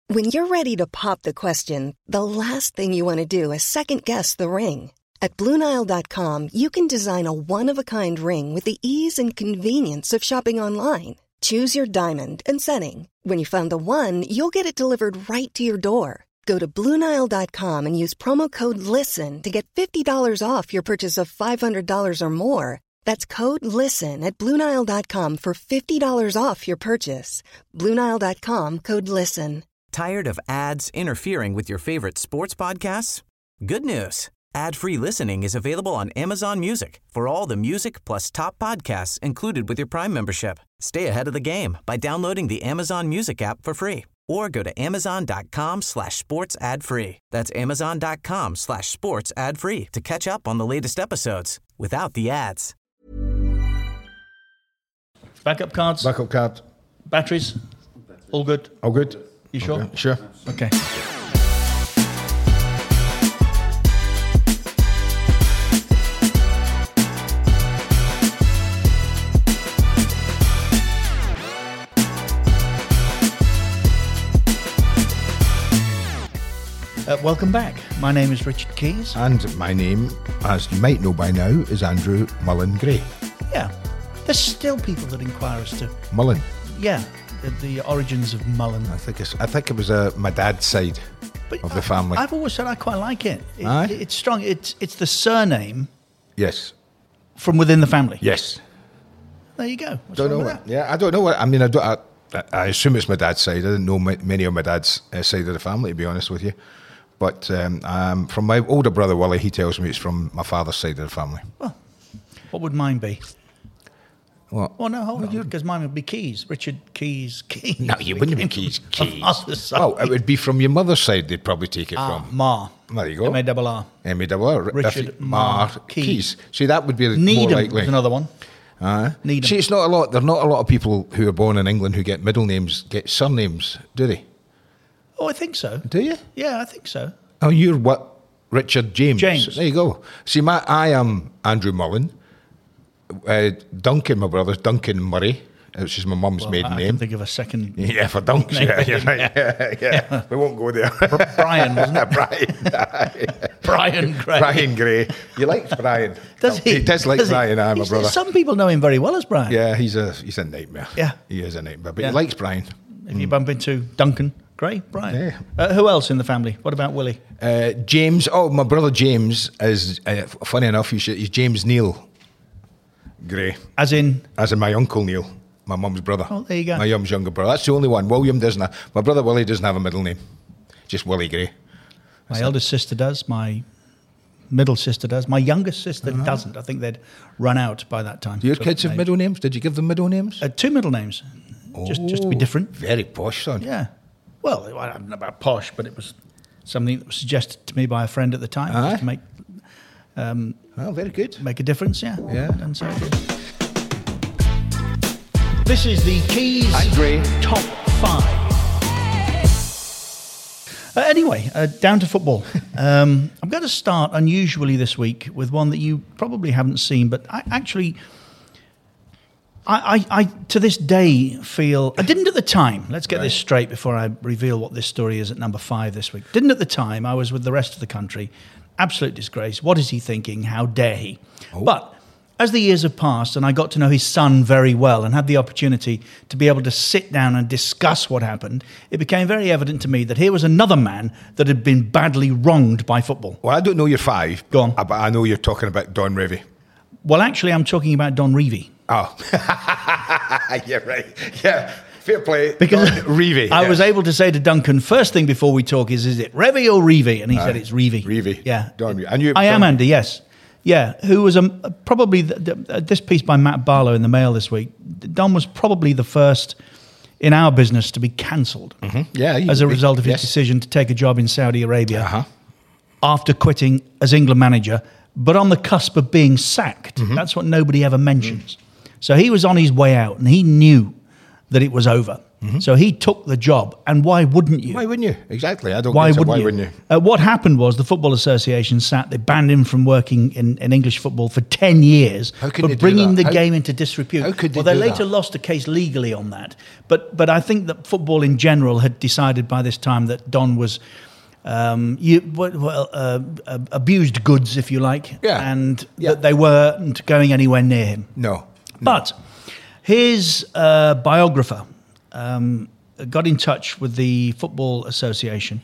When you're ready to pop the question, the last thing you want to do is second-guess the ring. At BlueNile.com, you can design a one-of-a-kind ring with the ease and convenience of shopping online. Choose your diamond and setting. When you find the one, you'll get it delivered right to your door. Go to BlueNile.com and use promo code LISTEN to get $50 off your purchase of $500 or more. That's code LISTEN at BlueNile.com for $50 off your purchase. BlueNile.com, code LISTEN. Tired of ads interfering with your favorite sports podcasts? Good news. Ad-free listening is available on Amazon Music for all the music plus top podcasts included with your Prime membership. Stay ahead of the game by downloading the Amazon Music app for free or go to amazon.com/sports ad free. That's amazon.com/sports ad free to catch up on the latest episodes without the ads. Backup cards? Backup card. Batteries? All good? All good. You sure? Okay. Sure. Okay. Welcome back. My name is Richard Keys. And my name, as you might know by now, is Andrew Mullen Gray. Yeah. There's still people that inquire as to... Mullen. Yeah. The origins of Mullen. I think it was my dad's side of the family. I've always said I quite like it. Aye? It's strong. It's the surname Yes. from within the family. Yes. There you go. What's Don't wrong know with what. that? Yeah, I don't know what. I mean, I assume it's my dad's side. I didn't know many of my dad's side of the family, to be honest with you. But from my older brother Willie, he tells me it's from my father's side of the family. Well, what would mine be? What? Well, no, hold on, because mine would be Keys. Richard Keys. No, you wouldn't be Keys. Oh, it would be from your mother's side. They'd probably take it from. Ma. There you go. M-A-R-R. M-A-R-R. Richard Mar Keys. See, that would be more Needham likely. was another one. Needham. See, it's not a lot. There are not a lot of people who are born in England who get middle names, get surnames, do they? Oh, I think so. Do you? Yeah, I think so. Oh, you're what? Richard James. James. There you go. See, I am Andrew Mullen. Duncan, my brother's Duncan Murray, which is my mum's maiden I name. can think of a second. Yeah, for Dunks. Yeah, you're right. Yeah. We won't go there. Brian, wasn't it? Brian Gray. Brian Gray. You liked Brian. Does he? He does like Brian, my brother. Some people know him very well as Brian. Yeah, he's a nightmare. Yeah. He is a nightmare, but Yeah. he likes Brian. If you bump into Duncan Gray, Brian. Yeah. Who else in the family? What about Willie? James. Oh, my brother James is, funny enough, he's James Neil Gray. As in my uncle Neil, my mum's brother. Oh, there you go. My mum's younger brother. That's the only one. William doesn't have. My brother Willie doesn't have a middle name. Just Willie Gray. my eldest sister does, my middle sister does, my youngest sister doesn't. I think they'd run out by that time. Do your kids have middle names? Did you give them middle names? 2 middle names, just to be different. Very posh, son. Yeah. Well, I don't know about posh, but it was something that was suggested to me by a friend at the time, just to make Well, very good. make a difference. Yeah. Yeah. And so it did. This is the Keys And Gray. Top 5. Anyway, down to football. I'm going to start unusually this week with one that you probably haven't seen, but I to this day feel... I didn't at the time. Let's get this straight before I reveal what this story is at number 5 this week. Didn't at the time. I was with the rest of the country. Absolute disgrace. What is he thinking? How dare he? Oh. But as the years have passed and I got to know his son very well and had the opportunity to be able to sit down and discuss what happened, it became very evident to me that here was another man that had been badly wronged by football. Well, I don't know you're 5. Go on. But I know you're talking about Don Revie. Well, actually, I'm talking about Don Revie. Oh. Yeah, right. Yeah. Fair play. Because Don Revie. I was able to say to Duncan, first thing before we talk is it Revie or Revie? And he said it's Revie. Revie. Yeah. Don Revie. And you, I am, Don- Andy, yes. Yeah, who was probably, this piece by Matt Barlow in the Mail this week, Don was probably the first in our business to be cancelled Yeah. as a result of his decision to take a job in Saudi Arabia Uh-huh. after quitting as England manager, but on the cusp of being sacked. That's what nobody ever mentions. So he was on his way out, and he knew that it was over. So he took the job, and why wouldn't you? Why wouldn't you? Exactly. I don't Why get it. wouldn't Why you? wouldn't you? What happened was the Football Association they banned him from working in English football for 10 years How could for they do bringing the that? game into disrepute. How could they they do later that? lost a case legally on that. But I think that football in general had decided by this time that Don was abused goods, if you like, and that they weren't going anywhere near him. No. But his biographer got in touch with the Football Association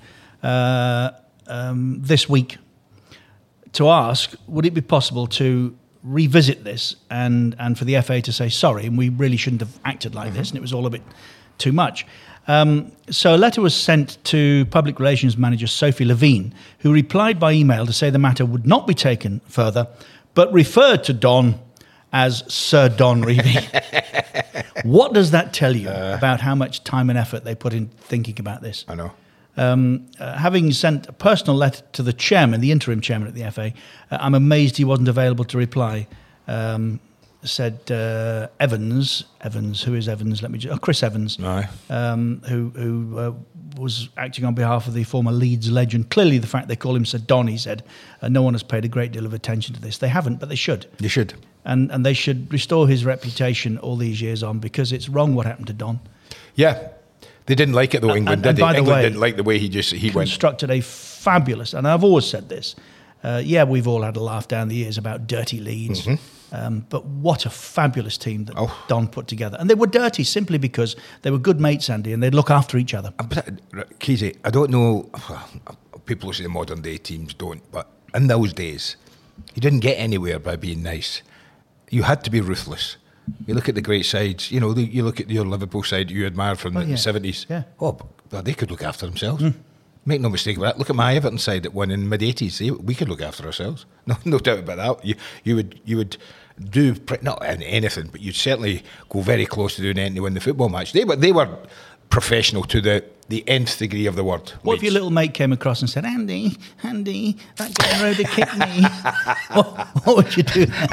this week to ask, would it be possible to revisit this and for the FA to say sorry, and we really shouldn't have acted like this, and it was all a bit too much. So a letter was sent to Public Relations Manager Sophie Levine, who replied by email to say the matter would not be taken further, but referred to Don as Sir Don Revie. What does that tell you about how much time and effort they put in thinking about this? I know. Having sent a personal letter to the chairman, the interim chairman at the FA, I'm amazed he wasn't available to reply. Said Evans, who is Evans? Chris Evans, who was acting on behalf of the former Leeds legend. Clearly, the fact they call him Sir Don, he said, no one has paid a great deal of attention to this. They haven't, but they should. They should. And they should restore his reputation all these years on, because it's wrong what happened to Don. Yeah. They didn't like it, though, England, did they? England didn't like the way he constructed a fabulous, and I've always said this, we've all had a laugh down the years about dirty Leeds, but what a fabulous team that Don put together. And they were dirty simply because they were good mates, Andy, and they'd look after each other. Keezy, I don't know, people who say the modern day teams don't, but in those days, you didn't get anywhere by being nice. You had to be ruthless. You look at the great sides, you look at your Liverpool side you admired from the 70s. Yeah. But they could look after themselves. Make no mistake about that. Look at my Everton side that won in the mid-80s. We could look after ourselves. No doubt about that. You would do, not anything, but you'd certainly go very close to doing anything to win the football match. They were professional to the nth degree of the word. What if your little mate came across and said, Andy, that guy Rhoda kicked me? what would you do then?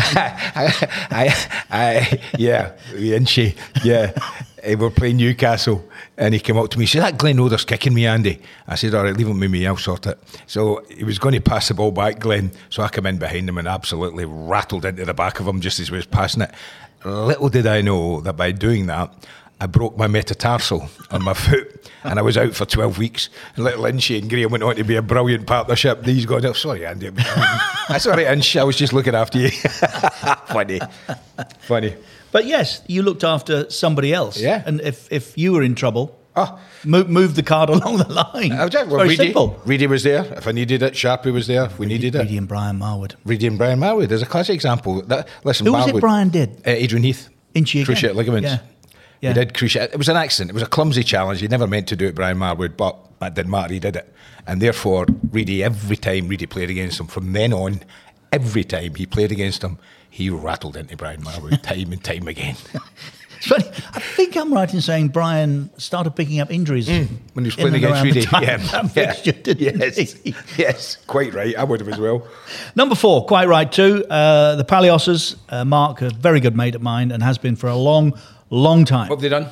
We were playing Newcastle and he came up to me, he said, that Glenn Roeder's kicking me, Andy. I said, all right, leave him with me, I'll sort it. So he was going to pass the ball back, Glenn, so I came in behind him and absolutely rattled into the back of him just as he was passing it. Little did I know that by doing that, I broke my metatarsal on my foot and I was out for 12 weeks. And little Inchie and Graham went on to be a brilliant partnership. These guys, sorry, Andy. That's all right, Inch, I was just looking after you. Funny. But yes, you looked after somebody else. Yeah. And if you were in trouble, move the card along the line. Very simple. Reedy was there. If I needed it, Sharpie was there. If we needed it. Reedy and Brian Marwood. There's a classic example. Listen, who was it Brian did? Adrian Heath. Inchie again. Cruciate ligaments. Yeah. He did cruciate. It was an accident. It was a clumsy challenge. He never meant to do it, Brian Marwood, but that didn't matter. He did it. And therefore, every time Reedy played against him, from then on, every time he played against him, he rattled into Brian Marwood time and time again. It's funny. I think I'm right in saying Brian started picking up injuries when he was playing against Reedy. Yes, quite right. I would have as well. Number 4, quite right too. The Palioses, Mark, a very good mate of mine and has been for a long time. What have they done?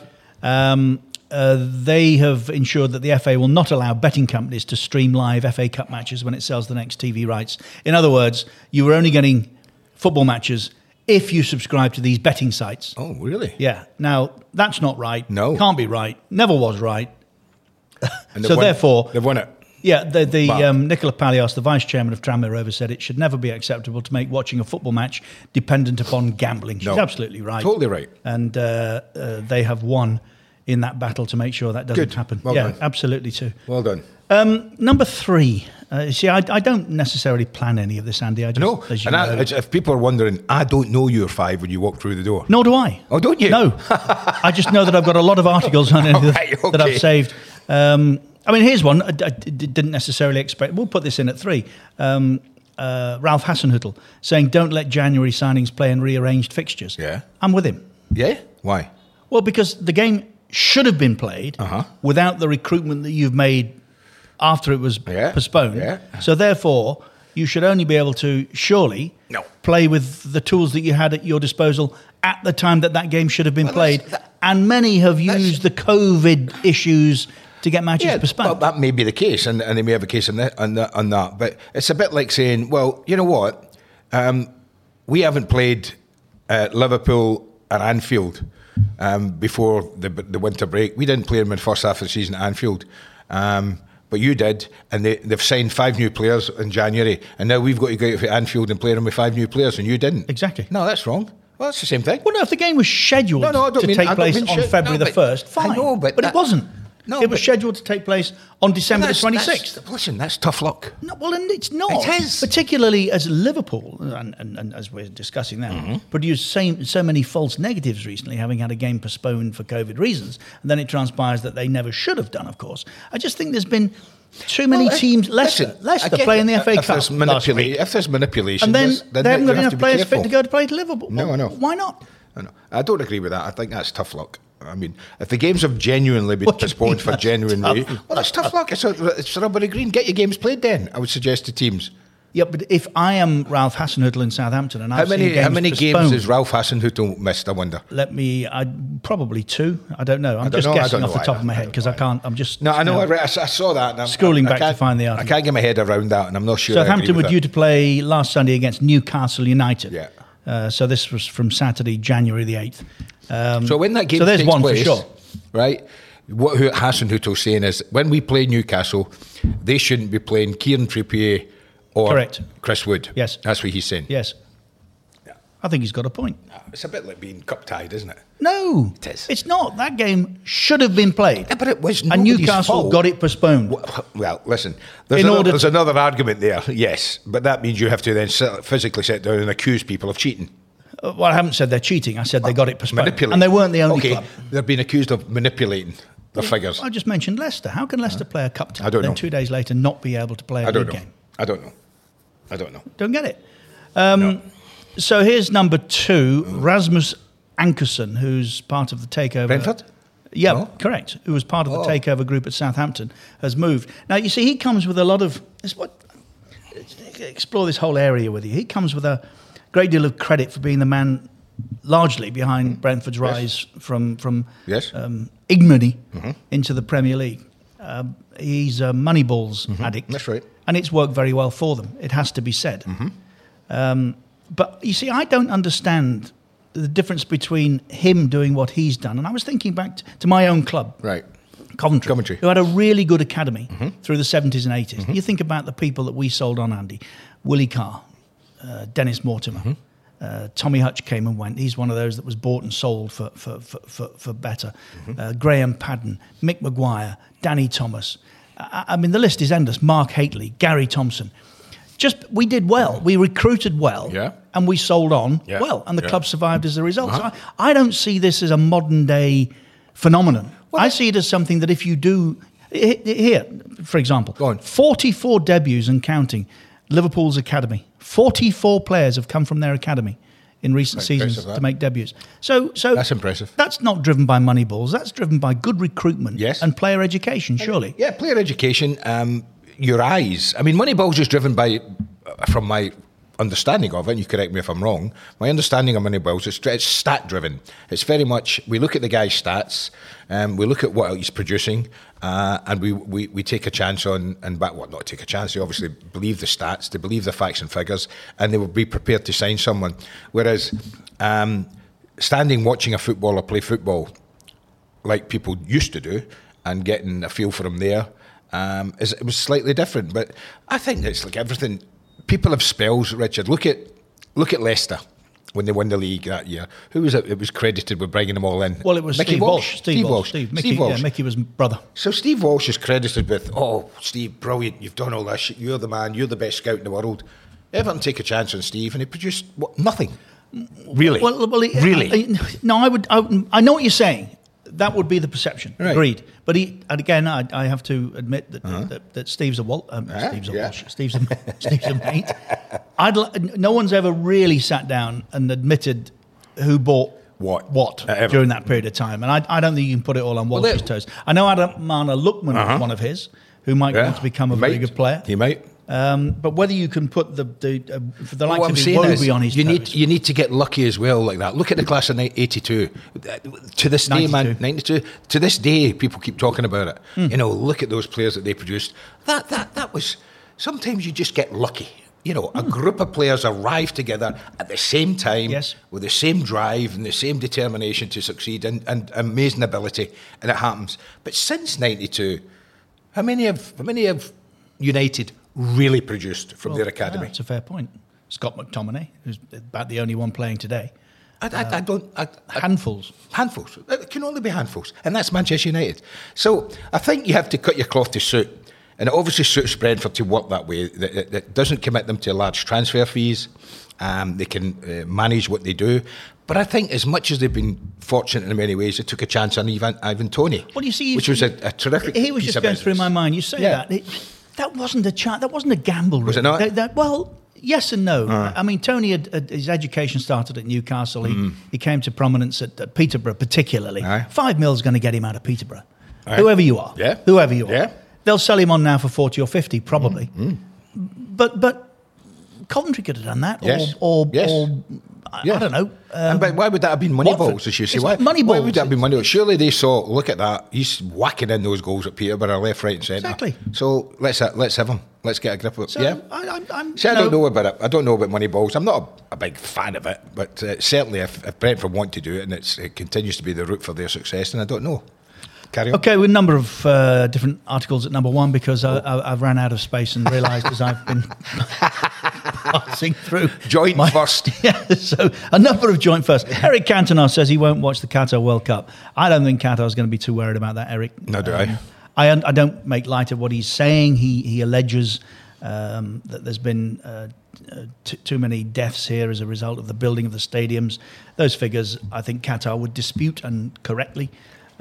They have ensured that the FA will not allow betting companies to stream live FA Cup matches when it sells the next TV rights. In other words, you were only getting football matches if you subscribe to these betting sites. Oh, really? Yeah. Now, that's not right. No. Can't be right. Never was right. And therefore... They've won it. Yeah, Nicola Palios, the vice chairman of Tranmere Rovers, said it should never be acceptable to make watching a football match dependent upon gambling. She's absolutely right. Totally right. And they have won in that battle to make sure that doesn't happen. Well done. Absolutely too. Well done. Number 3. I don't necessarily plan any of this, Andy. If people are wondering, I don't know you're 5 when you walk through the door. Nor do I. Oh, don't you? No. I just know that I've got a lot of articles on it that I've saved. Here's one I didn't necessarily expect. We'll put this in at 3. Ralph Hasenhüttl saying, don't let January signings play in rearranged fixtures. Yeah. I'm with him. Yeah? Why? Well, because the game should have been played without the recruitment that you've made after it was postponed. Yeah. So therefore, you should only be able to play with the tools that you had at your disposal at the time that game should have been played. And many have used the COVID issues to get matches postponed. Well, that may be the case, and they may have a case on that. But it's a bit like saying, well, you know what? We haven't played Liverpool and Anfield before the winter break. We didn't play them in the first half of the season at Anfield. But you did, and they've signed 5 new players in January, and now we've got to go out to Anfield and play them with 5 new players, and you didn't. Exactly. No, that's wrong. Well, that's the same thing. Well, no, if the game was scheduled to take place on February the 1st, fine. I know, but it wasn't. No, it was scheduled to take place on December the 26th. Listen, that's tough luck. No, well, and it's not. It is. Particularly as Liverpool, and as we're discussing now, produced so many false negatives recently, having had a game postponed for COVID reasons, and then it transpires that they never should have done, of course. I just think there's been too many teams. Leicester playing the FA Cup last week. If there's manipulation, and then they haven't got enough players fit to go to play to Liverpool. No, I know. Why not? I know. I don't agree with that. I think that's tough luck. I mean, if the games have genuinely been postponed for genuine reasons, well, that's tough luck. It's rubbery green. Get your games played then, I would suggest to teams. Yeah, but if I am Ralph Hasenhüttl in Southampton and I've seen games how many postponed, games has Ralph Hasenhüttl missed, I wonder? Probably 2. I don't know. I'm just guessing off the top of my head because I can't. I'm just. No, I know. I saw that. And scrolling back to find the article. I can't get my head around that, and I'm not sure. Southampton were due to play last Sunday against Newcastle United. Yeah. So this was from Saturday, January the 8th. So when that game there's takes one place, for sure. Right? What Hasenhüttl's saying is, when we play Newcastle, they shouldn't be playing Kieran Trippier or Correct. Chris Wood. Yes. That's what he's saying. Yes. Yeah. I think he's got a point. It's a bit like being cup-tied, isn't it? No. It is. It's not. That game should have been played. Yeah, but it was and Newcastle fault. got it postponed. Well, listen, there's another argument there, yes, but that means you have to then physically sit down and accuse people of cheating. Well, I haven't said they're cheating. I said they got it postponed. Manipulating. And they weren't the only club. They've been accused of manipulating the figures. I just mentioned Leicester. How can Leicester play a cup tie I don't know. then 2 days later not be able to play a league game? I don't know. Don't get it. No. So here's number 2, Rasmus Ankersen, who's part of the takeover. Brentford? Yeah, Oh. correct. Who was part of the takeover group at Southampton, has moved. Now, you see, he comes with a lot of... Explore this whole area with you. He comes with a great deal of credit for being the man largely behind Brentford's rise from ignominy into the Premier League. He's a Moneyball's addict. That's right. And it's worked very well for them, it has to be said. But you see, I don't understand the difference between him doing what he's done. And I was thinking back to my own club. Right. Coventry, who had a really good academy through the 70s and 80s. You think about the people that we sold on, Andy. Willie Carr, Dennis Mortimer, Tommy Hutch came and went. He's one of those that was bought and sold for better. Graham Padden, Mick Maguire, Danny Thomas. I mean, the list is endless. Mark Haitley, Gary Thompson. We did well. We recruited well. Yeah. And we sold on well. And the club survived as a result. So I don't see this as a modern day phenomenon. Well, I see it as something that if you do... Here, for example, 44 debuts and counting, Liverpool's academy. 44 players have come from their academy in recent seasons to make debuts. So that's impressive. That's not driven by money balls. That's driven by good recruitment and player education, surely. Yeah, player education, your eyes. I mean, Moneyball's just driven by, from my understanding of it, and you correct me if I'm wrong, my understanding of Moneyball's, it's stat driven. It's very much, we look at the guy's stats, we look at what he's producing, and we take a chance on, not take a chance, they obviously believe the stats, they believe the facts and figures, and they will be prepared to sign someone. Whereas standing watching a footballer play football, like people used to do, and getting a feel for him there, it was slightly different. But I think it's like everything. People have spells, Richard. Look at Leicester when they won the league that year. Who was it? It was credited with bringing them all in. Well, it was Steve Walsh. Steve Walsh. Steve Walsh. Yeah, Mickey was brother. So Steve Walsh is credited with, Steve, brilliant. You've done all this shit. You're the man. You're the best scout in the world. Everton take a chance on Steve, and he produced nothing. Really? Well, really? No, I know what you're saying. That would be the perception. Right. Agreed. But I have to admit that Steve's a Walsh. Steve's a mate. No one's ever really sat down and admitted who bought what during that period of time. And I don't think you can put it all on Walsh's toes. I know Adamana Lukman was one of his, who might want to become a very good player. He might. But whether you can put the likes What of I'm saying is, Iwobi on his toes. you need to get lucky as well like that. Look at the class of 82. To this day, 92. To this day, people keep talking about it. You know, look at those players that they produced. That was, sometimes you just get lucky. You know, a group of players arrive together at the same time, with the same drive and the same determination to succeed and amazing ability, and it happens. But since 92, how many have United really produced from their academy? That's a fair point. Scott McTominay, who's about the only one playing today. Handfuls. Handfuls. It can only be handfuls. And that's Manchester United. So I think you have to cut your cloth to suit. And it obviously suits Brentford to work that way. That doesn't commit them to large transfer fees. They can manage what they do. But I think as much as they've been fortunate in many ways, they took a chance on Ivan Toney, which was a terrific He was piece just of going business. through my mind. You say that. That wasn't a chance. That wasn't a gamble. Really. Was it not? Well, yes and no. I mean, Tony, his education started at Newcastle. He came to prominence at Peterborough particularly. $5 million is going to get him out of Peterborough. Whoever you are. Yeah. Whoever you are. They'll sell him on now for 40 or 50, probably. But Coventry could have done that. I don't know. But why would that have been Moneyballs, as you say? Why would that have been Moneyballs? Surely they saw, look at that, he's whacking in those goals at Peterborough, left, right and centre. Exactly. So let's have him. Let's get a grip of it. So I don't know about it. I don't know about Moneyballs. I'm not a big fan of it, but certainly if Brentford want to do it and it continues to be the route for their success, then I don't know. Carry on. Okay, with a number of different articles at number one because I've ran out of space and realised as I've been passing through. Joint first. Yeah, so a number of joint first. Eric Cantona says he won't watch the Qatar World Cup. I don't think Qatar's going to be too worried about that, Eric. No, do I? I don't make light of what he's saying. He alleges that there's been too many deaths here as a result of the building of the stadiums. Those figures, I think Qatar would dispute, and correctly.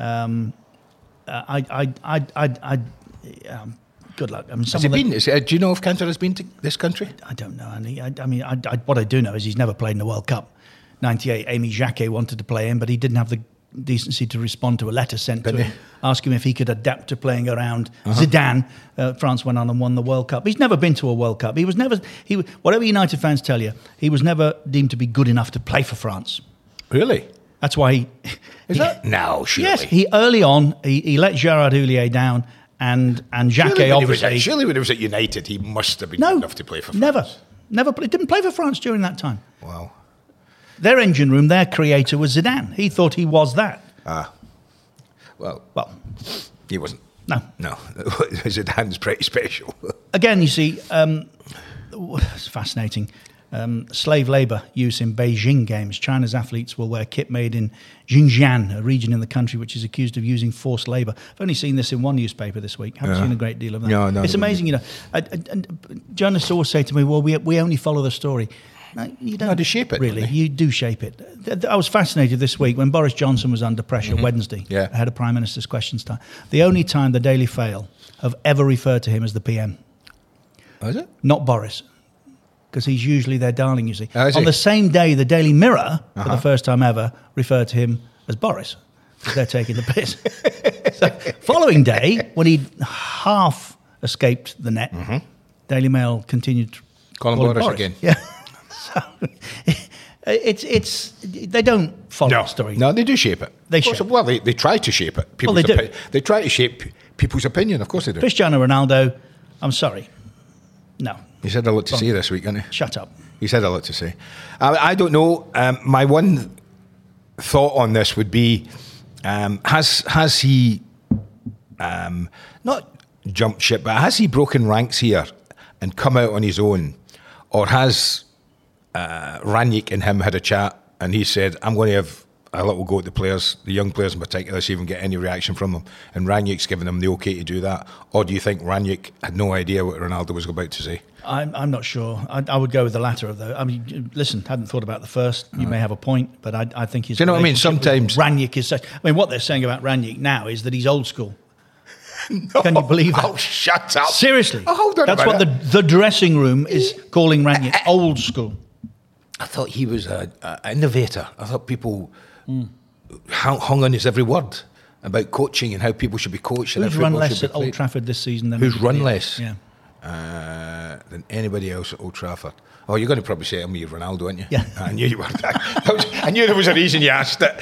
Good luck. I mean, has he been? Do you know if Cantona has been to this country? I don't know, Andy. I mean, what I do know is he's never played in the World Cup. 98, Amy Jacquet wanted to play him, but he didn't have the decency to respond to a letter sent to him, ask him if he could adapt to playing around Zidane. France went on and won the World Cup. He's never been to a World Cup. Whatever United fans tell you, he was never deemed to be good enough to play for France. Really? That's why he... Is that? No, surely. Yes, he early on, he let Gerard Houllier down, and Jacquet obviously... Surely when he was at United, he must have been good enough to play for France. Never played. Didn't play for France during that time. Wow. Their engine room, their creator was Zidane. He thought he was that. Well, he wasn't. No. Zidane's pretty special. Again, you see, it's fascinating. Slave labour use in Beijing Games. China's athletes will wear kit made in Xinjiang, a region in the country which is accused of using forced labour. I've only seen this in one newspaper this week. Haven't seen a great deal of that. No, it's amazing, you know. And journalists always say to me, well, we only follow the story. No, you don't. No, to shape it. Really, you do shape it. I was fascinated this week when Boris Johnson was under pressure Wednesday, ahead of Prime Minister's Questions time. The only time the Daily Fail have ever referred to him as the PM. Oh, is it? Not Boris. Because he's usually their darling, you see. On the same day, the Daily Mirror, for the first time ever, referred to him as Boris, because they're taking the piss. So, following day, when he'd half escaped the net, Daily Mail continued to call him Boris again. Yeah. So, they don't follow the story. No, they do shape it. They shape it. Well, they try to shape it. They do. They try to shape people's opinion, of course they do. Cristiano Ronaldo, I'm sorry. No. He said a lot to say this week, didn't he? Shut up. He said a lot to say. I don't know. My one thought on this would be, has he not jumped ship, but has he broken ranks here and come out on his own? Or has Rangnick and him had a chat and he said, I'm going to have a little go at the players, the young players in particular, see if we can get any reaction from them. And Rangnick's given them the okay to do that. Or do you think Rangnick had no idea what Ronaldo was about to say? I'm not sure. I would go with the latter of those. I mean, listen, hadn't thought about the first. You may have a point, but I think he's... Do you know what I mean? Sometimes... Rangnick is such... I mean, what they're saying about Rangnick now is that he's old school. No. Can you believe that? Oh, shut up. Seriously. Oh, hold on. That's what the dressing room is calling Rangnick, old school. I thought he was an innovator. I thought people hung on his every word about coaching and how people should be coached. Who's run less at Old Trafford this season than... Who's run less? Yeah. than anybody else at Old Trafford. Oh, you're going to probably say to me, Ronaldo, aren't you? Yeah. I knew you were. I knew there was a reason you asked it.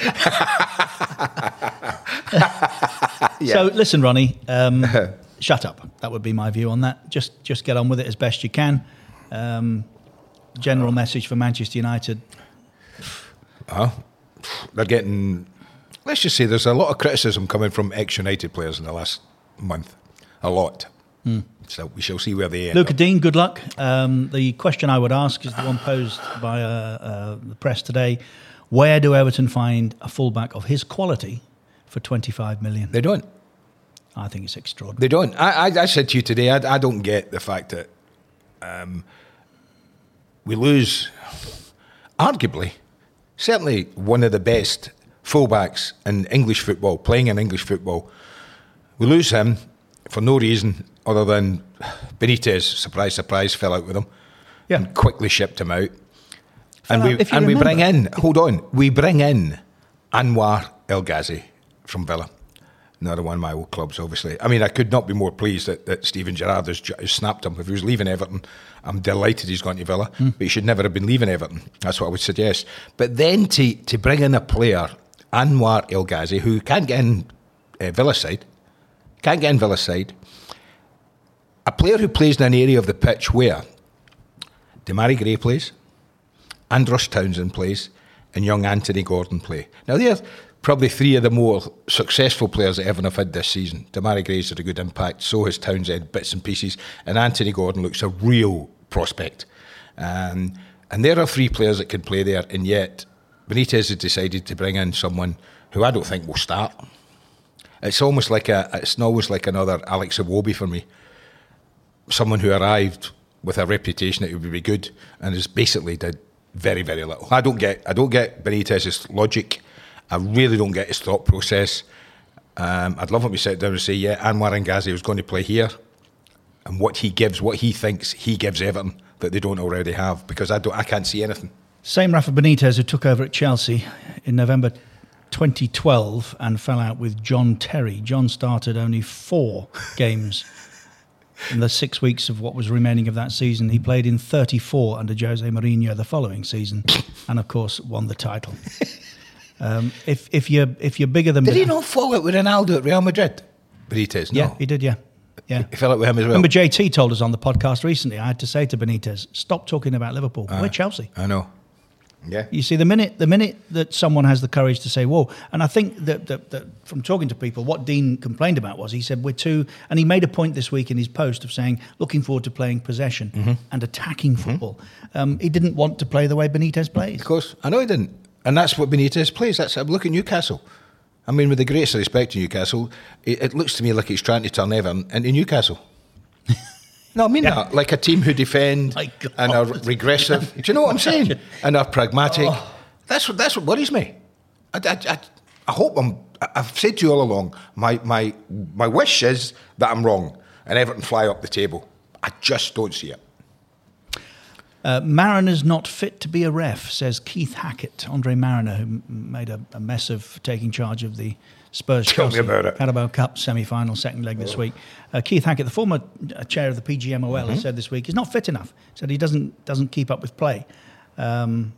Yeah. So listen, Ronnie, shut up. That would be my view on that. Just get on with it as best you can. General message for Manchester United. They're getting, let's just say there's a lot of criticism coming from ex-United players in the last month. A lot. So we shall see where they end Luca up. Dean, good luck. The question I would ask is the one posed by the press today. Where do Everton find a fullback of his quality for 25 million? They don't. I think it's extraordinary. They don't. I said to you today, I don't get the fact that we lose, arguably, certainly one of the best fullbacks in English football, playing in English football. We lose him for no reason other than Benitez, surprise, surprise, fell out with him and quickly shipped him out. And we bring in, we bring in Anwar El Ghazi from Villa. Another one of my old clubs, obviously. I mean, I could not be more pleased that Steven Gerrard has snapped him. If he was leaving Everton, I'm delighted he's gone to Villa. But he should never have been leaving Everton. That's what I would suggest. But then to bring in a player, Anwar El Ghazi, who can't get in Villa's side, a player who plays in an area of the pitch where Demarai Gray plays, Andros Townsend plays, and young Anthony Gordon play. Now, they're probably three of the more successful players that Everton have had this season. Demarai Gray's had a good impact, so has Townsend, bits and pieces, and Anthony Gordon looks a real prospect. And there are three players that can play there, and yet Benitez has decided to bring in someone who I don't think will start. It's almost like another Alex Iwobi for me. Someone who arrived with a reputation that he would be good and has basically did very, very little. I don't get Benitez's logic. I really don't get his thought process. I'd love him to sit down and say, Anwar El Ghazi was going to play here, and what he thinks he gives Everton that they don't already have, because I can't see anything. Same Rafa Benitez who took over at Chelsea in November 2012 and fell out with John Terry. John started only 4 games in the 6 weeks of what was remaining of that season. He played in 34 under Jose Mourinho the following season, and of course won the title. If you're bigger than... Did he not fall out with Ronaldo at Real Madrid? Benitez, no. Yeah, he did, yeah. He fell out with him as well. Remember JT told us on the podcast recently, I had to say to Benitez, stop talking about Liverpool. We're Chelsea. I know. Yeah. You see, the minute that someone has the courage to say, whoa, and I think that from talking to people, what Dean complained about was, he said, and he made a point this week in his post of saying, looking forward to playing possession and attacking football. He didn't want to play the way Benitez plays. Of course. I know he didn't. And that's what Benitez plays. Look at Newcastle. I mean, with the greatest respect to Newcastle, it looks to me like he's trying to turn Everton into Newcastle. No, I mean that. Like a team who defend and are regressive. Do you know what I'm saying? And are pragmatic. That's what worries me. I hope I've said to you all along, my wish is that I'm wrong and Everton fly up the table. I just don't see it. Marriner not fit to be a ref, says Keith Hackett. Andre Marriner, who made a mess of taking charge of the Spurs Chelsea Carabao Cup semi-final second leg this week. Keith Hackett, the former chair of the PGMOL, has said this week he's not fit enough. Said he doesn't keep up with play. The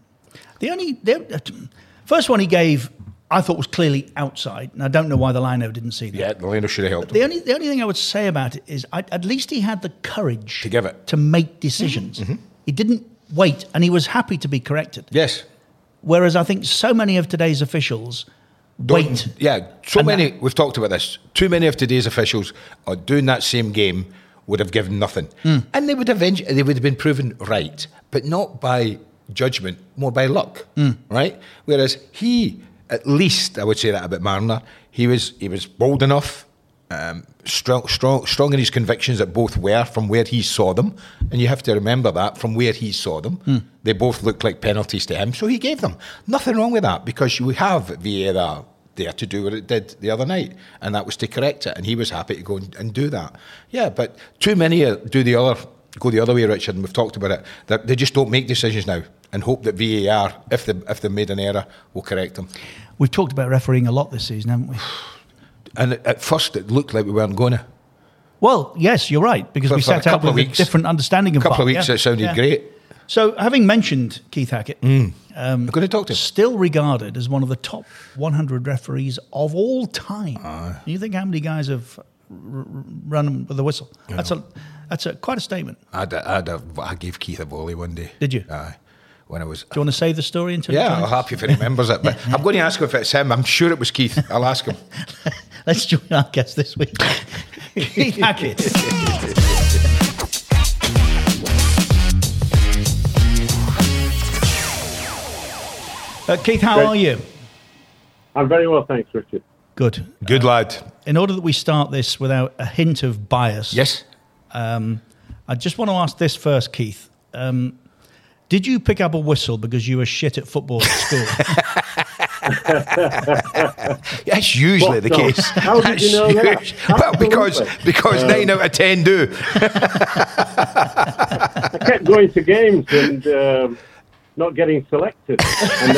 first one he gave, I thought was clearly outside, and I don't know why the lino didn't see that. Yeah, the lino should have helped him. The only thing I would say about it is at least he had the courage to give it, to make decisions. He didn't wait, and he was happy to be corrected. Yes. Whereas I think so many of today's officials wait. Yeah, we've talked about this. Too many of today's officials are doing that same game would have given nothing. And they would have been proven right, but not by judgment, more by luck, right? Whereas he, at least, I would say that about Marriner, he was bold enough, strong in his convictions that both were from where he saw them, and you have to remember that from where he saw them, they both looked like penalties to him, so he gave them. Nothing wrong with that, because you have VAR there to do what it did the other night, and that was to correct it, and he was happy to go and do that. Yeah, but too many go the other way, Richard, and we've talked about it, that they just don't make decisions now and hope that VAR, if they made an error, will correct them. We've talked about refereeing a lot this season, haven't we? And at first it looked like we weren't going to. Well, yes, you're right, because we set out with a different understanding of VAR. A couple of weeks, it sounded great. So, having mentioned Keith Hackett, I'm going to talk to him. Still regarded as one of the top 100 referees of all time. You think how many guys have run with the whistle? Yeah. That's quite a statement. I gave Keith a volley one day. Did you? Aye. When I was. Do you want to say the story until? Yeah, I'll help you if he remembers it. But I'm going to ask him if it's him. I'm sure it was Keith. I'll ask him. Let's join our guest this week, Keith Hackett. Keith, how are you? I'm very well, thanks, Richard. Good. Good lad. In order that we start this without a hint of bias, yes, I just want to ask this first, Keith. Did you pick up a whistle because you were shit at football at school? That's usually the case. How did you know that? Well, because 9 out of 10 do. I kept going to games and not getting selected, and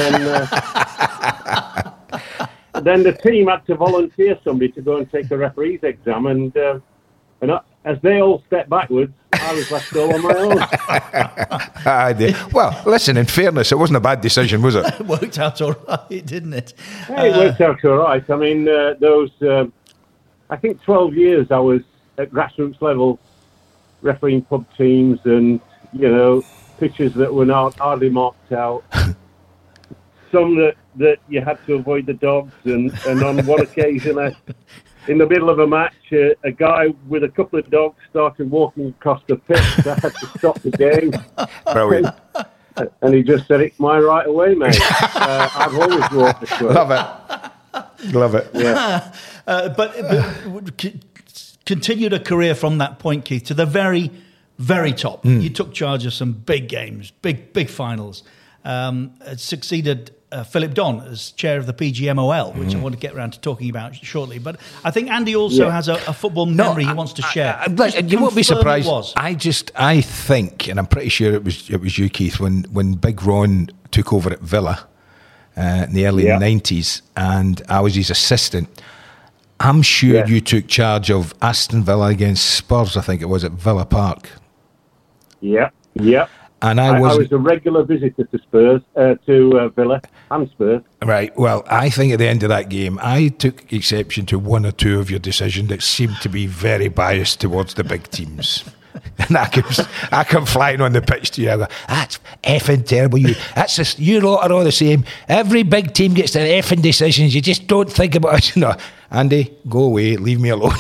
then the team had to volunteer somebody to go and take a referee's exam, and as they all stepped backwards, I was left all on my own. Well, listen, in fairness, it wasn't a bad decision, was it? It worked out all right, didn't it? Hey, it worked out all right. I mean, I think 12 years I was at grassroots level refereeing pub teams and, pitches that were not hardly marked out. Some that you had to avoid the dogs, and on one occasion, in the middle of a match, a guy with a couple of dogs started walking across the pitch. I had to stop the game. Brilliant. And he just said, "It's my right away, mate." I've always walked this way. Love it. Yeah. But continued a career from that point, Keith, to the very, very top. You took charge of some big games, big finals. Succeeded Philip Don as chair of the PGMOL, which I want to get around to talking about shortly. But I think Andy also has a football memory he wants to share. You won't be surprised. I think, and I'm pretty sure it was you, Keith, when Big Ron took over at Villa in the early 90s, and I was his assistant. I'm sure you took charge of Aston Villa against Spurs, I think it was, at Villa Park. Yeah. And I was a regular visitor to Spurs, to Villa and Spurs. Right. Well, I think at the end of that game, I took exception to one or two of your decisions that seemed to be very biased towards the big teams. And I come flying on the pitch to you. I go, "That's effing terrible. You lot are all the same. Every big team gets their effing decisions. You just don't think about it." No, Andy, go away. Leave me alone.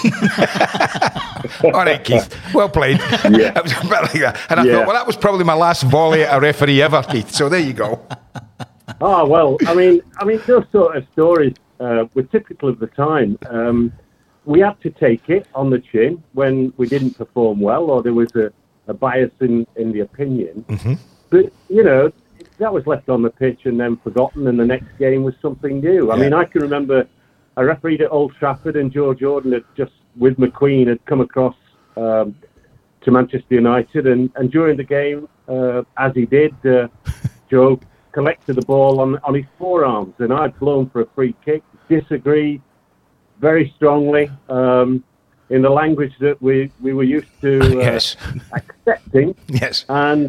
All right, Keith. Well played. Yeah. It was a bit like that. And I thought, well, that was probably my last volley at a referee ever, Keith. So there you go. Oh, well, I mean, those sort of stories were typical of the time. We had to take it on the chin when we didn't perform well, or there was a bias in the opinion. Mm-hmm. But, that was left on the pitch and then forgotten, and the next game was something new. I mean, I can remember I refereed at Old Trafford, and Joe Jordan had just, with McQueen, had come across to Manchester United, and during the game, as he did, Joe collected the ball on his forearms, and I'd blown for a free kick, disagreed very strongly in the language that we were used to accepting. Yes.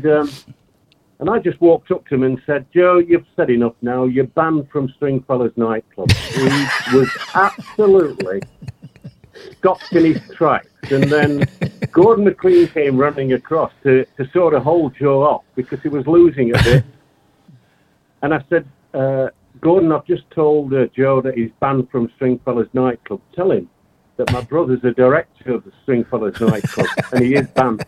And I just walked up to him and said, "Joe, you've said enough now. You're banned from Stringfellas nightclub." He was absolutely stopped in his tracks. And then Gordon McLean came running across to sort of hold Joe off because he was losing a bit. And I said, "Gordon, I've just told Joe that he's banned from Stringfellas nightclub. Tell him that my brother's a director of the Stringfellas nightclub and he is banned."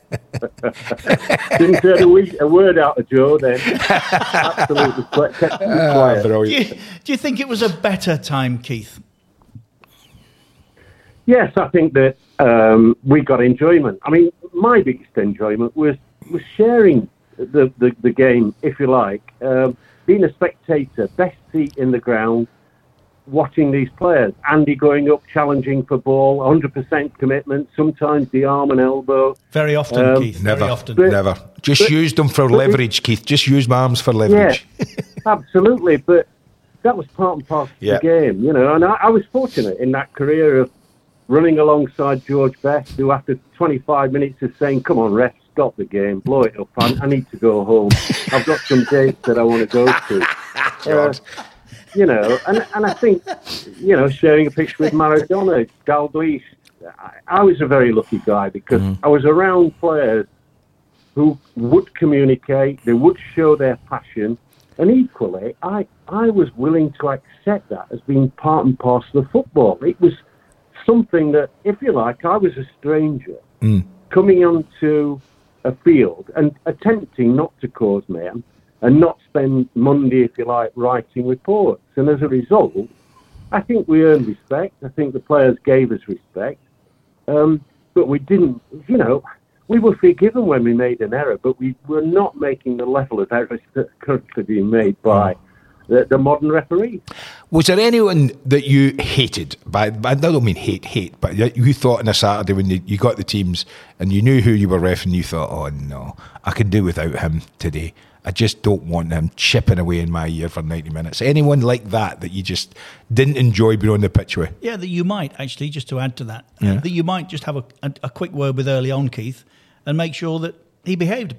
Didn't say a word out of Joe then. Absolutely kept quiet. Do you think it was a better time, Keith? Yes, I think that we got enjoyment. I mean, my biggest enjoyment was sharing the game, if you like. Being a spectator, best seat in the ground, watching these players. Andy going up, challenging for ball, 100% commitment, sometimes the arm and elbow. Very often, Keith. Never. Just used them for leverage, Keith. Just use my arms for leverage. Yeah, absolutely. But that was part and parcel of the game, and I was fortunate in that career of running alongside George Best, who after 25 minutes is saying, "Come on, ref, stop the game, blow it up. I need to go home. I've got some dates that I want to go to." You know, and I think, you know, sharing a picture with Maradona, Dalglish, I was a very lucky guy because I was around players who would communicate, they would show their passion, and equally, I was willing to accept that as being part and parcel of football. It was something that, if you like, I was a stranger coming onto a field and attempting not to cause mayhem and not spend Monday, if you like, writing reports. And as a result, I think we earned respect. I think the players gave us respect. But we didn't, you know, we were forgiven when we made an error, but we were not making the level of errors that are currently being made by the modern referees. Was there anyone that you hated? I don't mean hate, but you thought on a Saturday when you got the teams and you knew who you were reffing, you thought, oh no, I can do without him today. I just don't want him chipping away in my ear for 90 minutes. Anyone like that you just didn't enjoy being on the pitch with? Yeah, that you might actually, just to add to that, that you might just have a quick word with early on, Keith, and make sure that he behaved.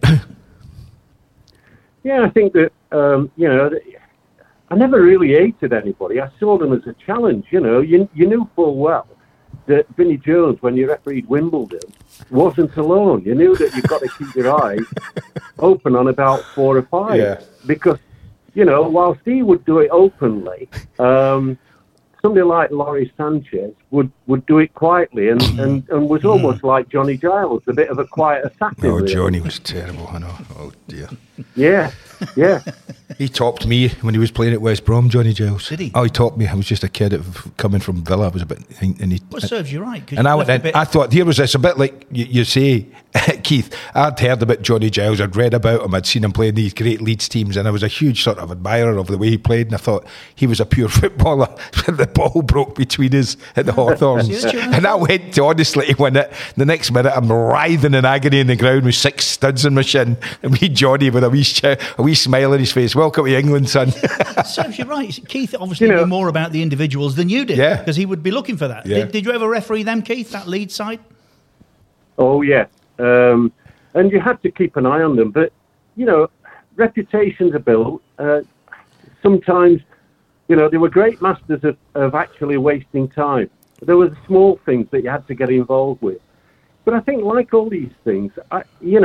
Yeah, I think that, you know, I never really hated anybody. I saw them as a challenge, you know. You knew full well that Vinnie Jones, when you refereed Wimbledon, wasn't alone. You knew that you've got to keep your eyes open on about 4 or 5. Because, you know, whilst he would do it openly, somebody like Laurie Sanchez would do it quietly and was almost like Johnny Giles, a bit of a quiet assassin. Oh, Johnny was terrible, I know. Oh, dear. Yeah. He topped me when he was playing at West Brom, Johnny Giles. Did he? Oh, he topped me. I was just a kid coming from Villa. I was a bit... Well, serves you right. And I went in, I thought, here was this, a bit like you say, Keith, I'd heard about Johnny Giles, I'd read about him, I'd seen him playing these great Leeds teams, and I was a huge sort of admirer of the way he played, and I thought he was a pure footballer. The ball broke between us at the Hawthorns. And I went to honestly win it. The next minute, I'm writhing in agony in the ground with 6 studs in my shin, and wee Johnny with a wee smile on his face. Welcome to England, son. Serves you right. Keith obviously knew more about the individuals than you did, because he would be looking for that. Yeah. Did you ever referee them, Keith, that Leeds side? Oh, yeah. And you had to keep an eye on them. But, you know, reputations are built. Sometimes, you know, they were great masters of actually wasting time. There were small things that you had to get involved with. But I think, like all these things, I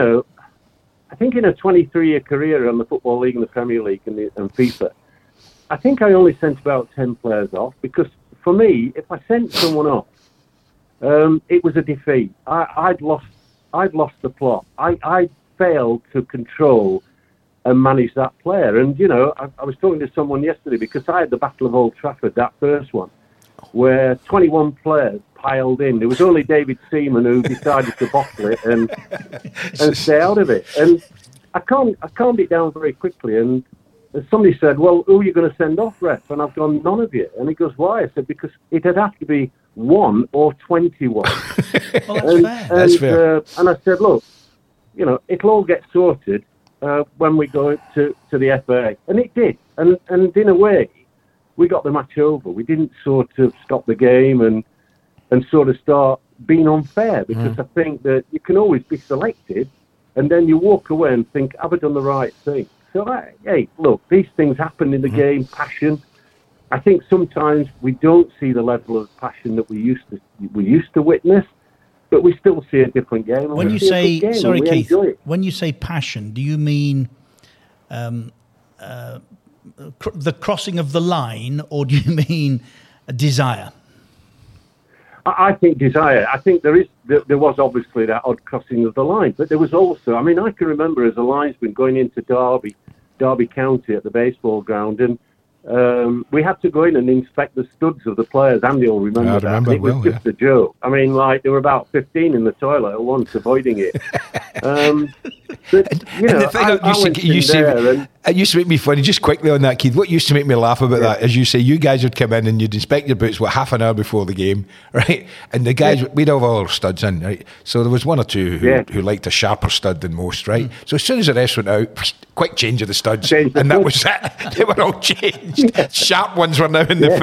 think in a 23-year career on the Football League and the Premier League and FIFA, I think I only sent about 10 players off, because for me, if I sent someone off, it was a defeat. I'd lost the plot. I failed to control and manage that player. And, you know, I was talking to someone yesterday, because I had the Battle of Old Trafford, that first one, where 21 players piled in. There was only David Seaman who decided to bottle it and stay out of it. And I calmed it down very quickly. And somebody said, well, who are you going to send off, ref? And I've gone, none of you. And he goes, why? I said, because it'd have to be 1 or 21. Well, that's fair. And I said, look, you know, it'll all get sorted when we go to the FA. And it did. And in a way, we got the match over. We didn't sort of stop the game and sort of start being unfair, because I think that you can always be selected and then you walk away and think, have I done the right thing? So, hey, look, these things happen in the game, passion. I think sometimes we don't see the level of passion that we used to witness, but we still see a different game. When you say, sorry, Keith, when you say passion, do you mean the crossing of the line, or do you mean a desire? I think desire. I think there was obviously that odd crossing of the line, but there was also, I mean, I can remember as a linesman going into Derby County at the baseball ground, and we had to go in and inspect the studs of the players. Andy will remember that. It was just a joke. I mean, like, there were about 15 in the toilet at once avoiding it. But, you know, I went in there and It used to make me funny, just quickly on that, Keith. What used to make me laugh about that, as you say, you guys would come in and you'd inspect your boots, half an hour before the game, right? And the guys, we'd have all our studs in, right? So there was one or two who liked a sharper stud than most, right? So as soon as the rest went out, quick change of the studs, that was it. They were all changed. Sharp ones were now in the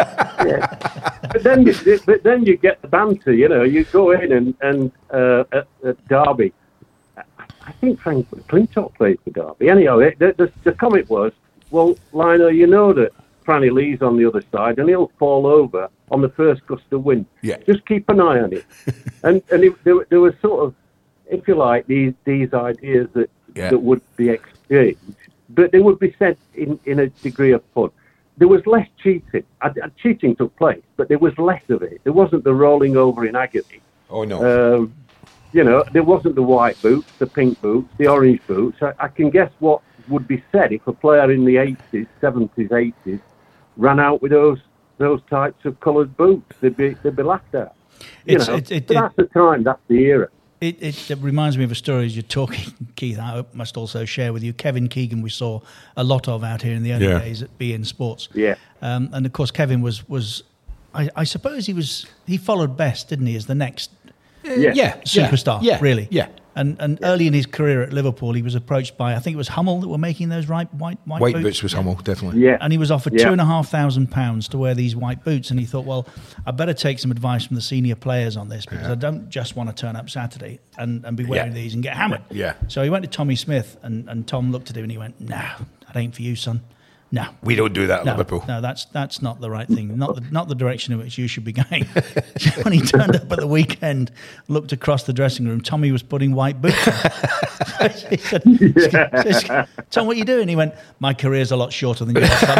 foot. But then you get the banter, you go in and at Derby, I think Frank McClintock played for Derby. Anyhow, the comment was, well, Lionel, you know that Franny Lee's on the other side and he'll fall over on the first gust of wind. Yeah. Just keep an eye on it. and there was sort of, if you like, these ideas that would be exchanged, but they would be said in a degree of fun. There was less cheating. Cheating took place, but there was less of it. There wasn't the rolling over in agony. Oh, no. There wasn't the white boots, the pink boots, the orange boots. I can guess what would be said if a player in the 80s, 70s, 80s ran out with those types of coloured boots. They'd be laughed at. But that's the time, that's the era. It reminds me of a story as you're talking, Keith. I must also share with you. Kevin Keegan, we saw a lot of out here in the early days at beIN Sports. Yeah. And of course, Kevin was I suppose he followed Best, didn't he, as the next superstar, really. Yeah. And early in his career at Liverpool, he was approached by, I think it was Hummel that were making those white boots was Hummel, definitely. Yeah. And he was offered £2,500 to wear these white boots. And he thought, well, I better take some advice from the senior players on this because I don't just want to turn up Saturday and be wearing these and get hammered. Yeah. So he went to Tommy Smith and Tom looked at him and he went, no, that ain't for you, son. No, we don't do that at Liverpool. No, that's not the right thing. Not the direction in which you should be going. When he turned up at the weekend, looked across the dressing room, Tommy was putting white boots on. He said, Tom, what are you doing? He went, my career's a lot shorter than yours, son.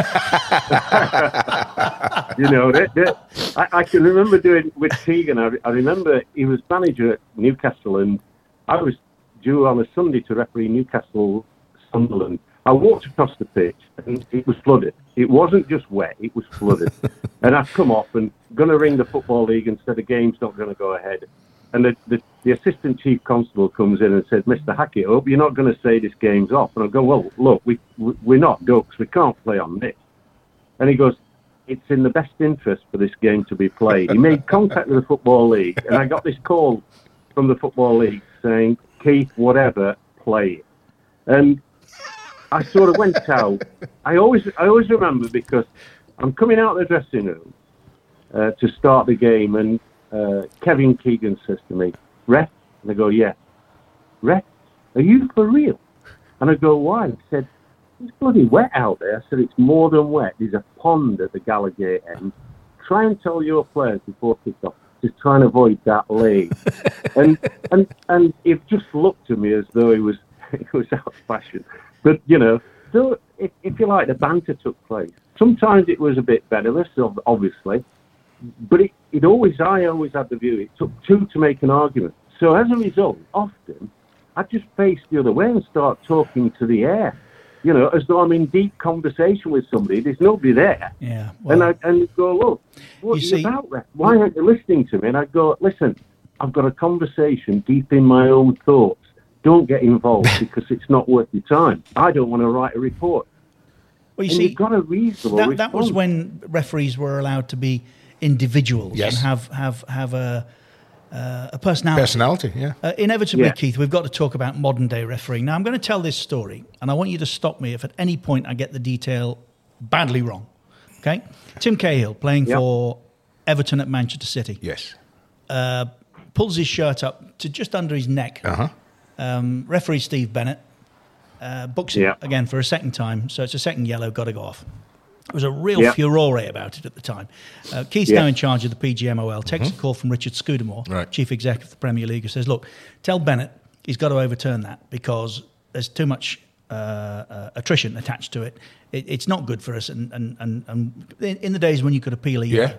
I can remember doing with Keegan. I remember he was manager at Newcastle, and I was due on a Sunday to referee Newcastle Sunderland. I walked across the pitch and it was flooded. It wasn't just wet, it was flooded. And I'd come off and going to ring the Football League and said the game's not going to go ahead. And the assistant chief constable comes in and says, Mr. Hackett, I hope you're not going to say this game's off. And I go, well, look, we're not ducks, we can't play on this. And he goes, it's in the best interest for this game to be played. He made contact with the Football League and I got this call from the Football League saying, Keith, whatever, play it. And I sort of went out. I always remember because I'm coming out of the dressing room to start the game, and Kevin Keegan says to me, "Ref?" And I go, "Yeah." "Ref, are you for real?" And I go, "Why?" He said, "It's bloody wet out there." I said, "It's more than wet. There's a pond at the Gallagher end. Try and tell your players before kick-off to try and avoid that lane." and it just looked to me as though it was out of fashion. But, so if you like, the banter took place. Sometimes it was a bit venomous, obviously, but I always had the view, it took two to make an argument. So as a result, often, I just face the other way and start talking to the air, as though I'm in deep conversation with somebody. There's nobody there. Yeah. Well, and I go, look, what are you about that? Why aren't you listening to me? And I go, listen, I've got a conversation deep in my own thoughts. Don't get involved because it's not worth your time. I don't want to write a report. Well, you've got a reasonable response. That was when referees were allowed to be individuals and have a personality. Personality, yeah. Inevitably, Keith, we've got to talk about modern day refereeing. Now, I'm going to tell this story, and I want you to stop me if at any point I get the detail badly wrong. Okay? Tim Cahill playing for Everton at Manchester City. Yes. Pulls his shirt up to just under his neck. Uh-huh. Referee Steve Bennett books it again for a second time, so it's a second yellow, got to go off. There was a real furore about it at the time. Keith's now in charge of the PGMOL, takes a call from Richard Scudamore, Chief Exec of the Premier League, who says, look, tell Bennett he's got to overturn that because there's too much attrition attached to it. It's not good for us. And in the days when you could appeal you've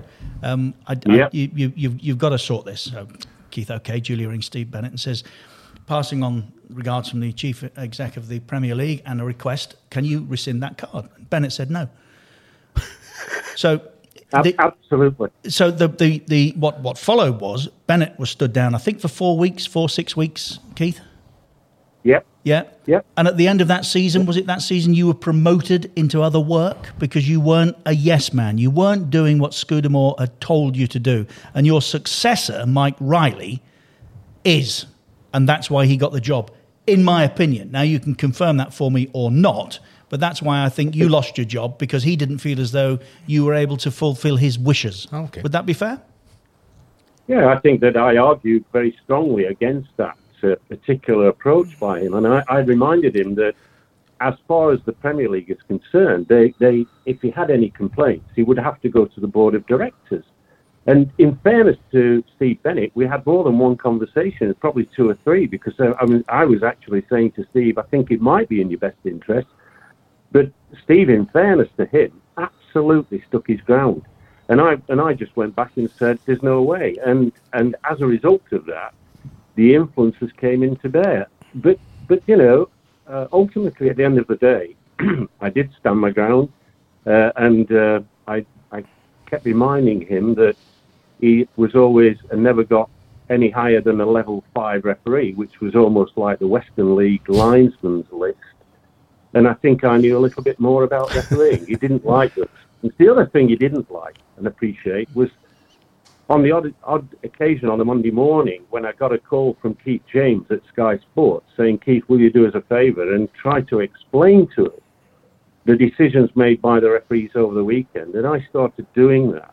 got to sort this. So Keith, okay, Julie rings Steve Bennett and says, passing on regards from the chief exec of the Premier League and a request, can you rescind that card? Bennett said no. So absolutely. So the what followed was Bennett was stood down, I think, for 4 6 weeks, Keith? Yep. Yeah. Yep. And at the end of that season, was it that season you were promoted into other work because you weren't a yes man? You weren't doing what Scudamore had told you to do. And your successor, Mike Riley, is. And that's why he got the job, in my opinion. Now, you can confirm that for me or not, but that's why I think you lost your job, because he didn't feel as though you were able to fulfill his wishes. Okay. Would that be fair? Yeah, I think that I argued very strongly against that particular approach by him. And I reminded him that as far as the Premier League is concerned, they if he had any complaints, he would have to go to the board of directors. And in fairness to Steve Bennett, we had more than one conversation, probably two or three, because I was actually saying to Steve, I think it might be in your best interest. But Steve, in fairness to him, absolutely stuck his ground. And I just went back and said, there's no way. And as a result of that, the influences came into bear. But ultimately, at the end of the day, I did stand my ground. And I kept reminding him that he was always and never got any higher than a level 5 referee, which was almost like the Western League linesman's list. And I think I knew a little bit more about refereeing. He didn't like it. And the other thing he didn't like and appreciate was on the odd occasion on a Monday morning when I got a call from Keith James at Sky Sports saying, Keith, will you do us a favour and try to explain to us the decisions made by the referees over the weekend? And I started doing that.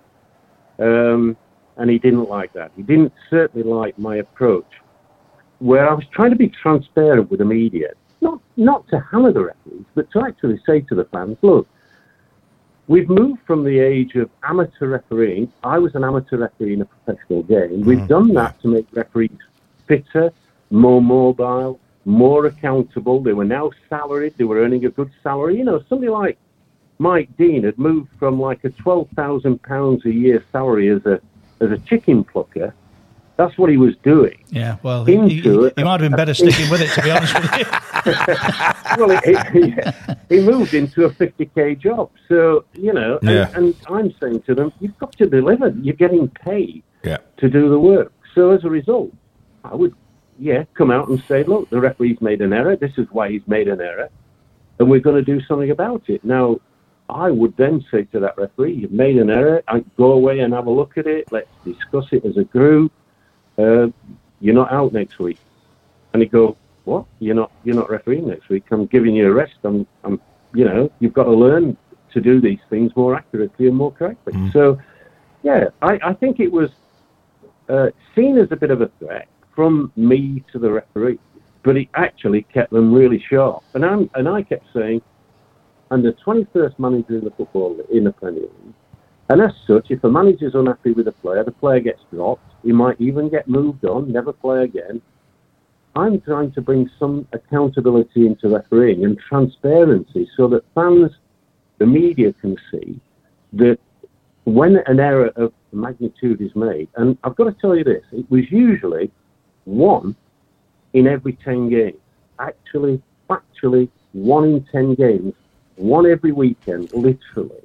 And he didn't like that. He didn't certainly like my approach, where I was trying to be transparent with the media, not to hammer the referees, but to actually say to the fans, look, we've moved from the age of amateur refereeing. I was an amateur referee in a professional game. We've done that to make referees fitter, more mobile, more accountable. They were now salaried. They were earning a good salary. You know, somebody like Mike Dean had moved from like a £12,000 a year salary as a chicken plucker. That's what he was doing. Yeah, well, he might have been better sticking with it, to be honest with you. Well, he moved into a 50k job. So, and I'm saying to them, you've got to deliver. You're getting paid to do the work. So as a result, I would, come out and say, look, the referee's made an error. This is why he's made an error. And we're going to do something about it. Now, I would then say to that referee, you've made an error. I'd go away and have a look at it. Let's discuss it as a group. You're not out next week. And he'd go, what? You're not refereeing next week. I'm giving you a rest. I'm you've got to learn to do these things more accurately and more correctly. So, I think it was seen as a bit of a threat from me to the referee, but it actually kept them really sharp. And I kept saying, I'm the 21st manager in the football in the Premier League. And as such, if a manager's unhappy with the player gets dropped. He might even get moved on, never play again. I'm trying to bring some accountability into refereeing and transparency so that fans, the media, can see that when an error of magnitude is made, and I've got to tell you this, it was usually 1 in every 10 games. Actually, factually, 1 in 10 games, 1 every weekend, literally.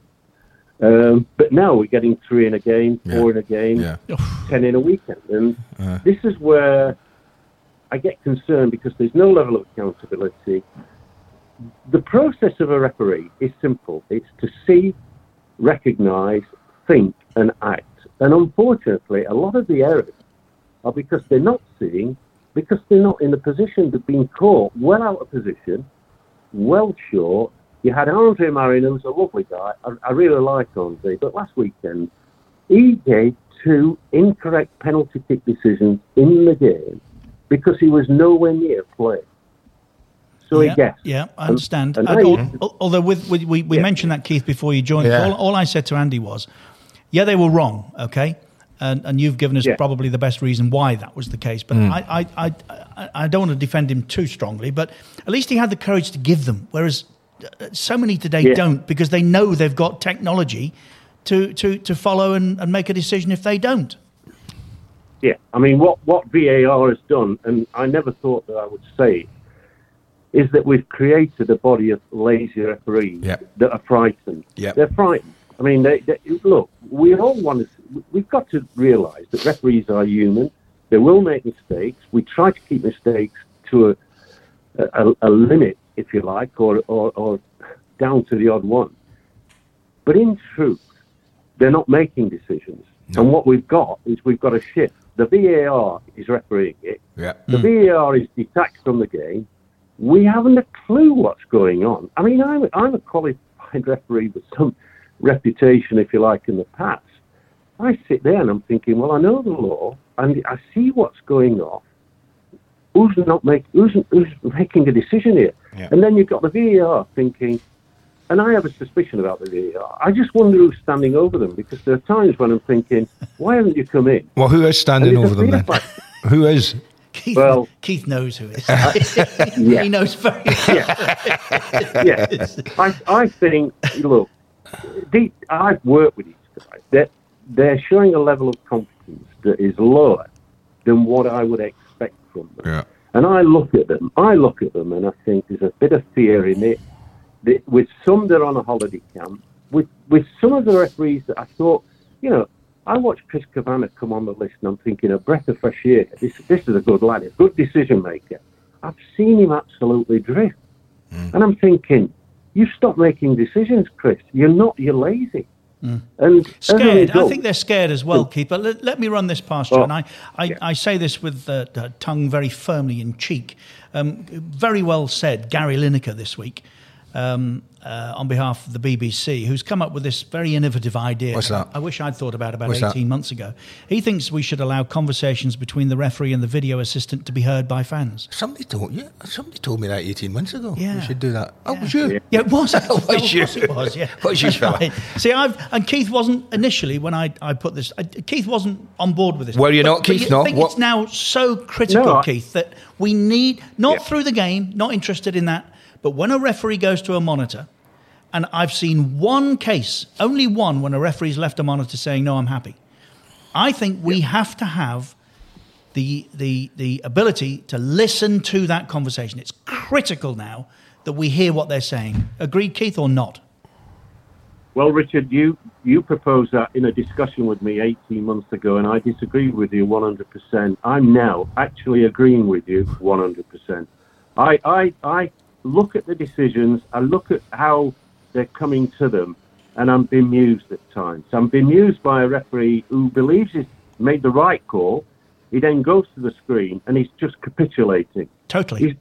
But now we're getting 3 in a game, 4 in a game, 10 in a weekend. And this is where I get concerned because there's no level of accountability. The process of a referee is simple. It's to see, recognise, think and act. And unfortunately, a lot of the errors are because they're not seeing, because they're not in the position. They've been caught well out of position, well short. You had Andre Marin, who's a lovely guy. I really like Andre, but last weekend, he gave 2 incorrect penalty kick decisions in the game because he was nowhere near play. So he guessed. Yeah, I understand. Although we mentioned that, Keith, before you joined. Yeah. All I said to Andy was, they were wrong, okay? And you've given us probably the best reason why that was the case. But I don't want to defend him too strongly, but at least he had the courage to give them, whereas so many today don't, because they know they've got technology to follow and make a decision if they don't. Yeah, I mean, what VAR has done, and I never thought that I would say it, is that we've created a body of lazy referees that are frightened. Yep. They're frightened. I mean, look, we've got to realise that referees are human. They will make mistakes. We try to keep mistakes to a limit, if you like, or down to the odd one. But in truth, they're not making decisions. No. And what we've got a shift. The VAR is refereeing it. Yeah. The VAR is detached from the game. We haven't a clue what's going on. I mean, I'm a qualified referee with some reputation, if you like, in the past. I sit there and I'm thinking, well, I know the law and I see what's going on. Who's making a decision here? Yeah. And then you've got the VAR thinking, and I have a suspicion about the VAR. I just wonder who's standing over them, because there are times when I'm thinking, why haven't you come in? Well, who is standing over them then? Who is? Keith knows who is. He knows very well. Yeah. I think, look, I've worked with these guys. They're showing a level of competence that is lower than what I would expect from them. Yeah. And I look at them and I think there's a bit of fear in it. With some, they're on a holiday camp. With some of the referees that I thought, I watched Chris Kavanagh come on the list and I'm thinking, a breath of fresh air. This is a good lad, a good decision maker. I've seen him absolutely drift. And I'm thinking, you stop making decisions, Chris. You're lazy. And scared. I think they're scared as well, Keith. But let me run this past you. And I say this with the tongue very firmly in cheek. Very well said, Gary Lineker this week. On behalf of the BBC, who's come up with this very innovative idea. What's that? I wish I'd thought about 18 months ago. He thinks we should allow conversations between the referee and the video assistant to be heard by fans. Somebody told me that 18 months ago. Yeah. We should do that. Oh, was you? Yeah, it was. It was, yeah. What you fella? Right. See, and Keith wasn't initially when I put this. Keith wasn't on board with this. Were you not, Keith? I think it's now so critical, Keith, that we need, not through the game, not interested in that, but when a referee goes to a monitor, and I've seen one case, only one, when a referee's left a monitor saying, no, I'm happy. I think we have to have the ability to listen to that conversation. It's critical now that we hear what they're saying. Agreed, Keith, or not? Well, Richard, you proposed that in a discussion with me 18 months ago, and I disagreed with you 100%. I'm now actually agreeing with you 100%. I look at the decisions, I look at how they're coming to them, and I'm bemused at times. I'm bemused by a referee who believes he's made the right call. He then goes to the screen and he's just capitulating. Totally.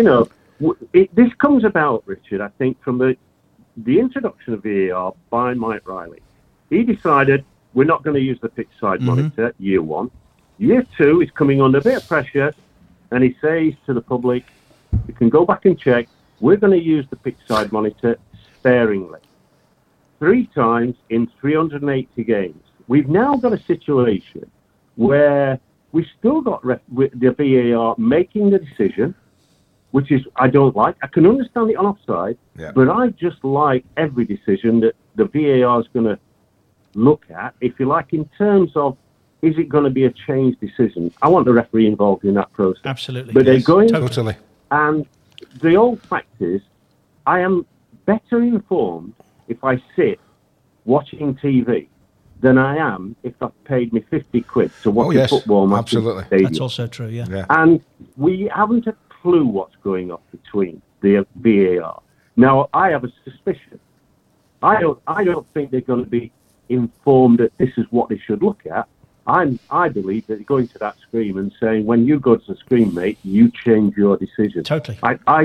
This comes about, Richard, I think, from the introduction of VAR by Mike Riley. He decided we're not going to use the pitch side monitor, year one. Year two, he's coming under a bit of pressure, and he says to the public, you can go back and check, we're going to use the pitch side monitor sparingly. 3 times in 380 games. We've now got a situation where we've still got the VAR making the decision, which is, I don't like. I can understand it on offside, but I just like every decision that the VAR is going to look at, if you like, in terms of, is it going to be a changed decision? I want the referee involved in that process. Absolutely. But they're going... Totally. And the old fact is, I am better informed if I sit watching TV than I am if I've paid me 50 quid to watch a football match. Absolutely. That's also true, yeah. And we haven't a clue what's going on between the VAR. Now, I have a suspicion. I don't think they're going to be informed that this is what they should look at. I believe that going to that screen and saying, when you go to the screen, mate, you change your decision. Totally.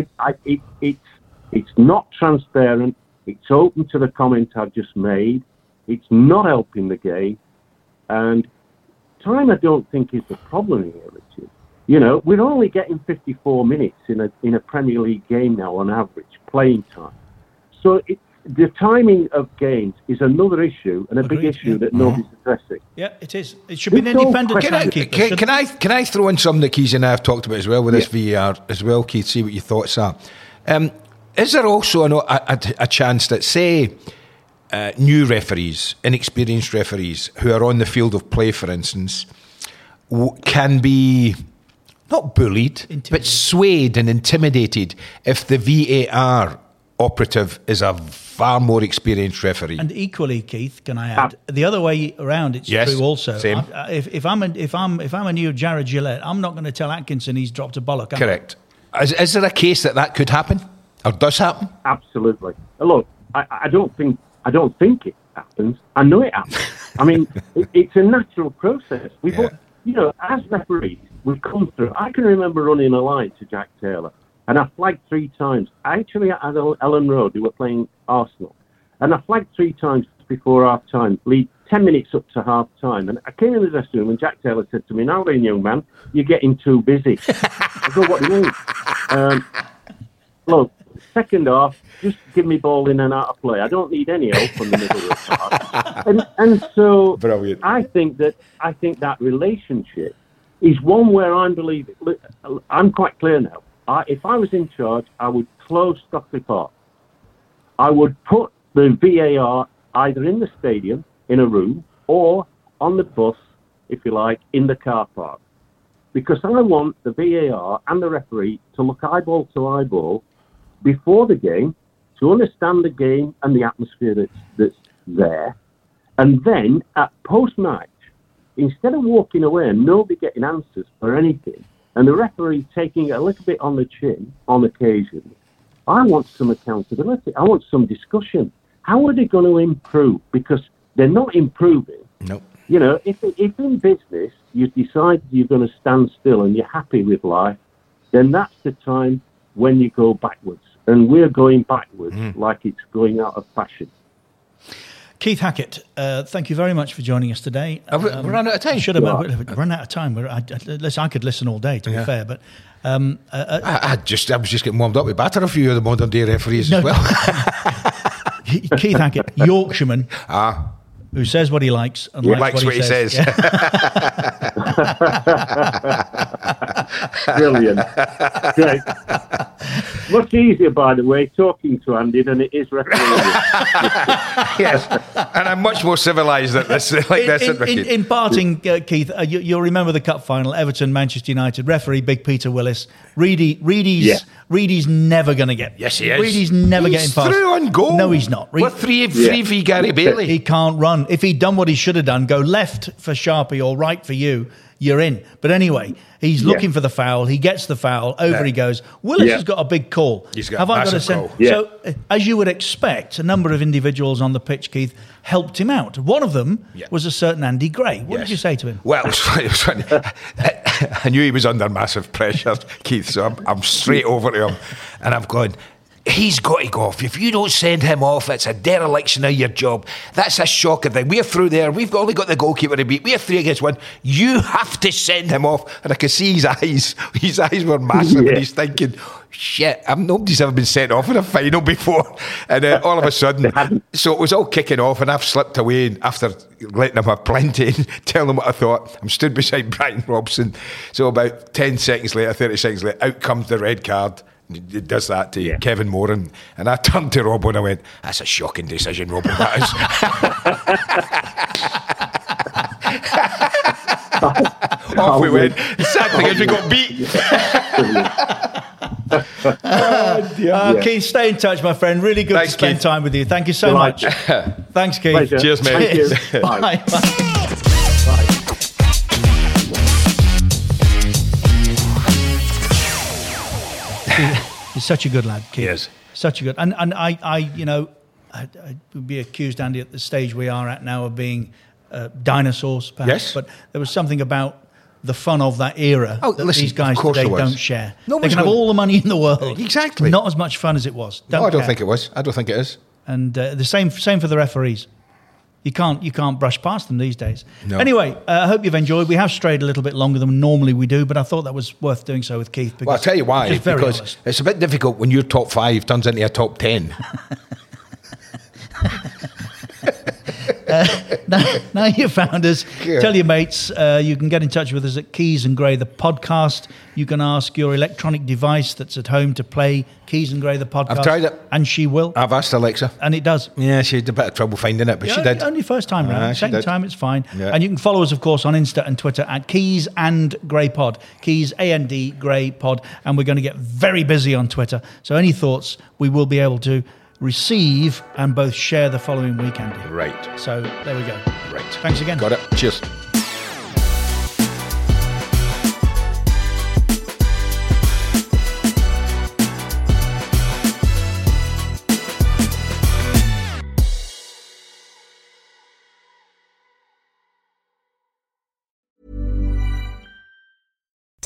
It's not transparent. It's open to the comment I've just made. It's not helping the game. And time, I don't think, is the problem here, Richard. We're only getting 54 minutes in a Premier League game now on average, playing time. So the timing of games is another issue, and a big issue that nobody's addressing. Yeah, it is. It should be an independent timekeeper. Can I throw in something that Keith and I have talked about as well with this VAR as well, Keith, see what your thoughts are. Is there also a chance that, say, new referees, inexperienced referees who are on the field of play, for instance, can be not bullied, but swayed and intimidated if the VAR operative is a far more experienced referee? And equally, Keith, can I add, the other way around, it's true also. Same. If I'm a new Jared Gillette, I'm not going to tell Atkinson he's dropped a bollock. Correct. Is there a case that could happen, or does happen? Absolutely. Look, I don't think it happens. I know it happens. I mean, it's a natural process. As referees, we've come through. I can remember running a line to Jack Taylor, and I flagged 3 times. Actually, at Ellen Road, we were playing Arsenal, and I flagged 3 times before half-time, lead 10 minutes up to half-time. And I came in the dressing room, and Jack Taylor said to me, "Now then, young man, you're getting too busy." I go, "What do you mean?" Look, second half, just give me ball in and out of play. I don't need any help from the middle of the park. And so brilliant. I think that relationship is one where I'm believing. Look, I'm quite clear now. If I was in charge, I would close Stockley Park. I would put the VAR either in the stadium, in a room, or on the bus, if you like, in the car park. Because I want the VAR and the referee to look eyeball to eyeball before the game, to understand the game and the atmosphere that's there. And then at post-match, instead of walking away and nobody getting answers for anything, and the referee taking it a little bit on the chin on occasion, I want some accountability. I want some discussion. How are they going to improve? Because they're not improving. Nope. You know, if in business you decide you're going to stand still and you're happy with life, then that's the time when you go backwards. And we're going backwards like it's going out of fashion. Keith Hackett, thank you very much for joining us today. We're run out of time. Should have run out of time. I could listen all day, to be fair, but I was just getting warmed up with batter a few of the modern day referees as well. Keith Hackett, Yorkshireman, who says what he likes and likes what he says. Yeah. Brilliant. Great. Much easier, by the way, talking to Andy than it is refereeing. Yes, and I'm much more civilised at this. In parting, Keith, you'll remember the cup final, Everton, Manchester United. Referee, Big Peter Willis. Reedy's never going to get. Yes, he is. Reedy's never getting past. He's through on goal. No, he's not. We're 3 v Gary Bailey. He can't run. If he'd done what he should have done, go left for Sharpie or right for you, you're in. But anyway, he's looking for the foul. He gets the foul. Over he goes. Willis has got a big call. He's got a massive call. So, as you would expect, a number of individuals on the pitch, Keith, helped him out. One of them was a certain Andy Gray. What did you say to him? Well, it was funny. I knew he was under massive pressure, Keith, so I'm straight over to him. And I'm going, he's got to go off. If you don't send him off, it's a dereliction of your job. That's a shocking thing. We're through there. We've only got the goalkeeper to beat. We're 3 against 1. You have to send him off. And I could see his eyes. His eyes were massive, and he's thinking, shit, nobody's ever been sent off in a final before. And then all of a sudden, so it was all kicking off, and I've slipped away and after letting him have plenty and telling him what I thought. I'm stood beside Brian Robson. So about 10 seconds later, 30 seconds later, out comes the red card. It does that to Kevin Moran. And I turned to Robbo and I went, that's a shocking decision, Robbo, that is. Off we went. The sad thing is we got beat. Keith, stay in touch, my friend. Really good to spend time with you. Thank you so much. Thanks, Keith. Pleasure. Cheers, mate. Thank you. Bye. Bye. He's such a good lad, Keith. Yes. Such a good. And I would be accused, Andy, at the stage we are at now of being dinosaurs, perhaps. Yes. But there was something about the fun of that era that these guys today don't share. They can have all the money in the world. Exactly. Not as much fun as it was. I don't think it was. I don't think it is. And the same for the referees. You can't brush past them these days. No. Anyway, I hope you've enjoyed. We have strayed a little bit longer than normally we do, but I thought that was worth doing so with Keith. Well, I'll tell you why. Because honest. it's a bit difficult when your top 5 turns into a top 10. Now you found us. Yeah. Tell your mates. You can get in touch with us at Keys and Gray, the podcast. You can ask your electronic device that's at home to play Keys and Gray, the podcast. I've tried it. And she will. I've asked Alexa. And it does. Yeah, she had a bit of trouble finding it, but she did. Only first time round. Second time, it's fine. Yeah. And you can follow us, of course, on Insta and Twitter at Keys and Gray Pod. Keys, A-N-D, Gray Pod. And we're going to get very busy on Twitter. So any thoughts, we will be able to receive and both share the following week, Andy. Right. So there we go. Right. Thanks again. Got it. Cheers.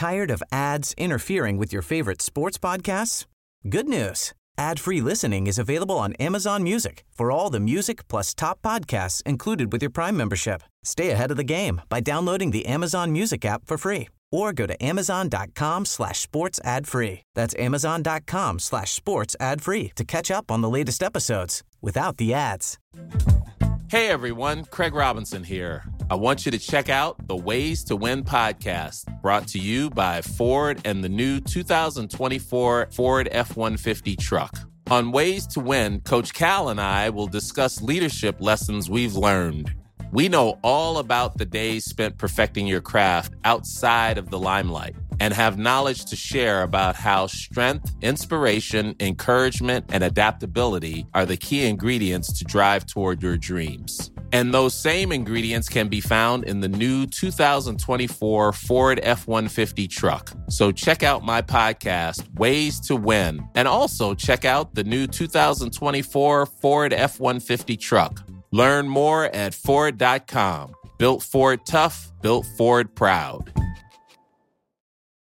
Tired of ads interfering with your favorite sports podcasts? Good news. Ad-free listening is available on Amazon Music for all the music plus top podcasts included with your Prime membership. Stay ahead of the game by downloading the Amazon Music app for free or go to amazon.com/sports ad free. That's amazon.com/sports ad free to catch up on the latest episodes without the ads. Hey everyone, Craig Robinson here. I want you to check out the Ways to Win podcast, brought to you by Ford and the new 2024 Ford F-150 truck. On Ways to Win, Coach Cal and I will discuss leadership lessons we've learned. We know all about the days spent perfecting your craft outside of the limelight and have knowledge to share about how strength, inspiration, encouragement, and adaptability are the key ingredients to drive toward your dreams. And those same ingredients can be found in the new 2024 Ford F-150 truck. So check out my podcast, Ways to Win, and also check out the new 2024 Ford F-150 truck. Learn more at Ford.com. Built Ford tough, built Ford proud.